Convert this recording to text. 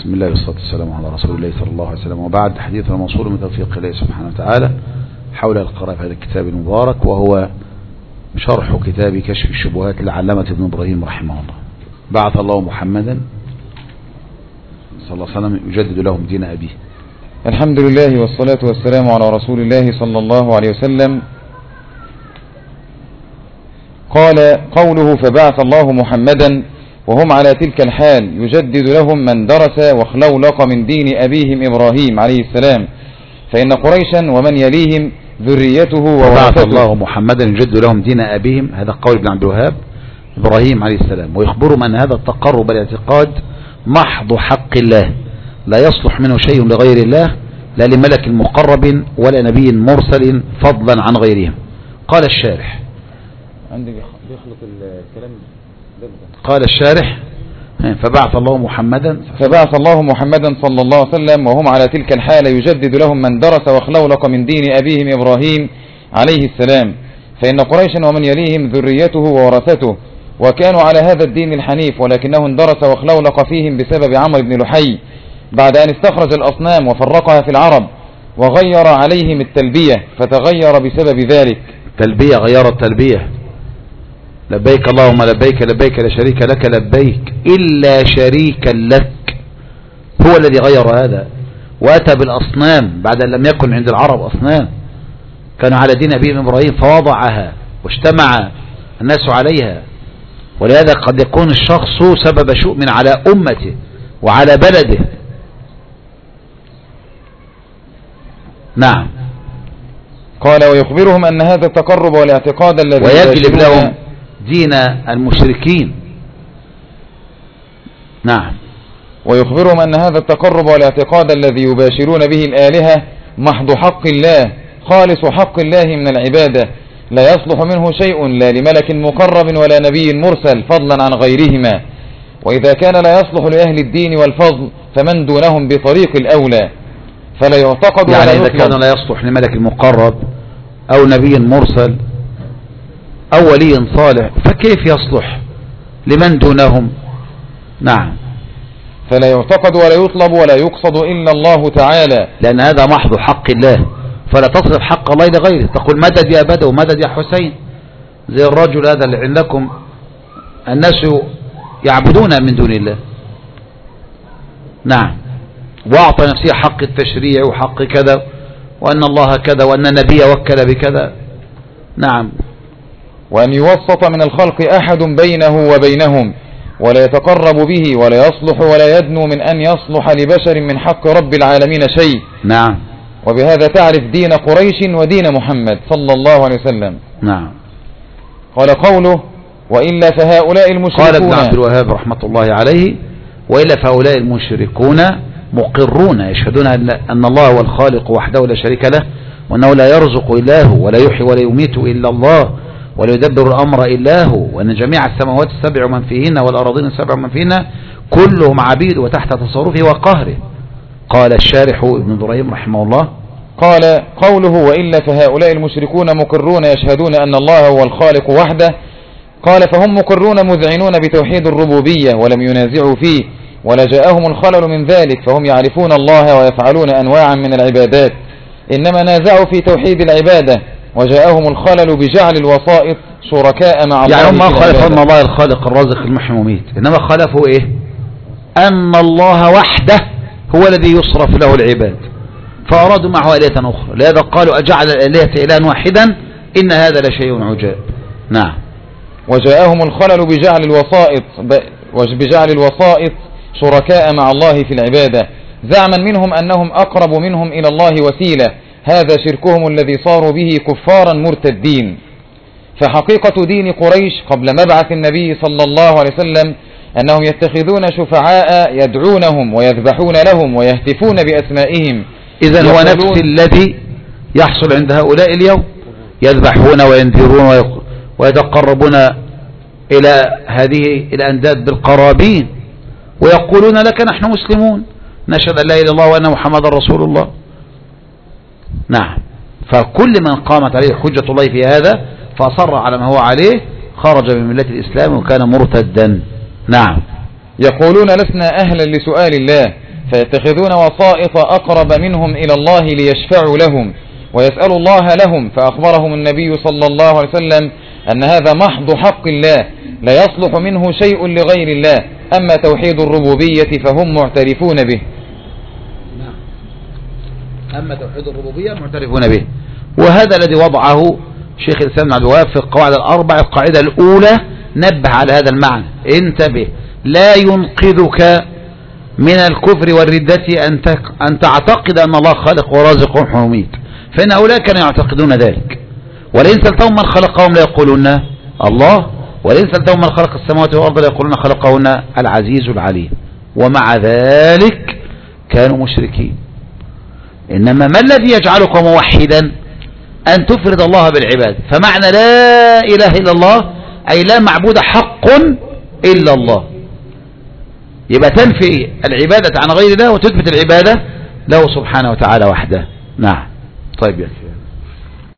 بسم الله والصلاة والسلام على رسول الله صلى الله عليه وسلم، وبعد. حديثنا موصول من توفيق الله سبحانه وتعالى حول القراءة في هذا الكتاب المبارك، وهو شرح كتاب كشف الشبهات للعلامة ابن إبراهيم رحمه الله. بعث الله محمدا صلى الله عليه وسلم يجدد لهم دين أبيه. الحمد لله والصلاة والسلام على رسول الله صلى الله عليه وسلم. قال قوله فبعث الله محمدا وهم على تلك الحال يجدد لهم من درس واخلولق من دين أبيهم إبراهيم عليه السلام، فإن قريشا ومن يليهم ذريته وورثته. فبعث الله محمدا يجدد لهم دين أبيهم، هذا قول ابن عبد الوهاب إبراهيم عليه السلام، ويخبرهم أن هذا التقرب الاعتقاد محض حق الله، لا يصلح منه شيء لغير الله، لا لملك مقرب ولا نبي مرسل فضلا عن غيرهم. قال الشارح، عندي بيخلط الكلام ده. قال الشارح فبعث الله محمدا صلى الله عليه وسلم وهم على تلك الحالة يجدد لهم من درس واخلولق من دين أبيهم إبراهيم عليه السلام، فإن قريشا ومن يليهم ذريته وورثته، وكانوا على هذا الدين الحنيف، ولكنه اندرس واخلولق فيهم بسبب عمرو بن لحي بعد أن استخرج الأصنام وفرقها في العرب وغير عليهم التلبية فتغير بسبب ذلك. تلبية، غير التلبية، لبيك اللهم لبيك لبيك لا شريك لك لبيك إلا شريكا لك، هو الذي غير هذا، وأتى بالأصنام بعد أن لم يكن عند العرب أصنام، كانوا على دين أبيهم إبراهيم فوضعها واجتمع الناس عليها. ولهذا قد يكون الشخص سبب شؤم على أمته وعلى بلده. نعم. قال ويخبرهم أن هذا التقرب والاعتقاد الذي ويجلب لهم دين المشركين. نعم. ويخبرهم أن هذا التقرب والاعتقاد الذي يباشرون به الآلهة محض حق الله، خالص حق الله من العبادة، لا يصلح منه شيء لا لملك مقرب ولا نبي مرسل فضلا عن غيرهما، وإذا كان لا يصلح لأهل الدين والفضل فمن دونهم بطريق الأولى، فلا يعتقد يعني ولا إذا يطلب. كان لا يصلح لملك المقرب أو نبي مرسل أو ولي صالح فكيف يصلح لمن دونهم؟ نعم. فلا يعتقد ولا يطلب ولا يقصد إلا الله تعالى، لأن هذا محض حق الله، فلا تصرف حق الله لغيره، تقول مدد يا بدو مدد يا حسين، زي الرجل هذا اللي عندكم الناس يعبدون من دون الله. نعم. وأعطى نفسه حق التشريع وحق كذا، وأن الله كذا، وأن النبي وكل بكذا. نعم. وأن يوسط من الخلق أحد بينه وبينهم ولا يتقرب به ولا يصلح ولا يدنو من أن يصلح لبشر من حق رب العالمين شيء. نعم. وبهذا تعرف دين قريش ودين محمد صلى الله عليه وسلم. نعم. قال قوله وإلا فهؤلاء المشركون. قال ابن عبد الوهاب رحمة الله عليه وإلا فهؤلاء المشركون مقرون يشهدون أن الله هو الخالق وحده لا شريك له، وأنه لا يرزق إلا هو ولا يحيي ولا يميت إلا الله ولا يدبر الأمر إلا هو، وأن جميع السماوات السبع ومن فيهن والأراضين السبع ومن فيهن كلهم عبيد وتحت تصرفه وقهره. قال الشارح ابن إبراهيم رحمه الله قال قوله وإلا فهؤلاء المشركون مقرون يشهدون أن الله هو الخالق وحده، قال فهم مقرون مذعنون بتوحيد الربوبية ولم ينازعوا فيه، ولا جاءهم الخلل من ذلك، فهم يعرفون الله ويفعلون أنواعا من العبادات، إنما نازعوا في توحيد العبادة وجاءهم الخلل بجعل الوسائط شركاء مع الله. يعني هم خالفوا أن الله الخالق الرازق المحيي المميت، إنما خالفوا إيه؟ أن الله وحده هو الذي يصرف له العباد، فأرادوا معه آلهة أخرى، لهذا قالوا أجعل الآلهة إلها واحدا إن هذا لشيء عجاب. نعم. وجاءهم الخلل بجعل الوسائط شركاء مع الله في العبادة، زعما منهم أنهم أقرب منهم إلى الله وسيلة، هذا شركهم الذي صاروا به كفارا مرتدين. فحقيقة دين قريش قبل مبعث النبي صلى الله عليه وسلم أنهم يتخذون شفعاء يدعونهم ويذبحون لهم ويهتفون بأسمائهم. إذن هو نفس الذي يحصل عند هؤلاء اليوم، يذبحون وينذرون ويتقربون إلى هذه الأنداد بالقرابين، ويقولون لك نحن مسلمون نشهد أن لا إله إلا الله وأن محمد رسول الله. نعم. فكل من قامت عليه حجة الله في هذا فأصر على ما هو عليه خرج من ملة الإسلام وكان مرتدا. نعم. يقولون لسنا أهلا لسؤال الله فيتخذون وسائط أقرب منهم إلى الله ليشفعوا لهم ويسأل الله لهم، فأخبرهم النبي صلى الله عليه وسلم أن هذا محض حق الله لا يصلح منه شيء لغير الله. أما توحيد الربوبية فهم معترفون به. أما توحيد الربوبية معترفون به، وهذا الذي وضعه شيخ الإسلام عبد الوهاب في القواعد الأربع. القاعدة الأولى نبه على هذا المعنى، انتبه، لا ينقذك من الكفر والردة أن تعتقد أن الله خالق ورازق ومميت، فإن هؤلاء كانوا يعتقدون ذلك. ولئن سألتهم من خلقهم لا يقولون الله، ولئن سألتهم من خلق السماوات والأرض لا يقولون خلقهن العزيز العليم، ومع ذلك كانوا مشركين. إنما ما الذي يجعلك موحدا؟ أن تفرد الله بالعبادة. فمعنى لا إله إلا الله أي لا معبود حق إلا الله، يبقى تنفي العبادة عن غير الله وتثبت العبادة له سبحانه وتعالى وحده. نعم. طيب يا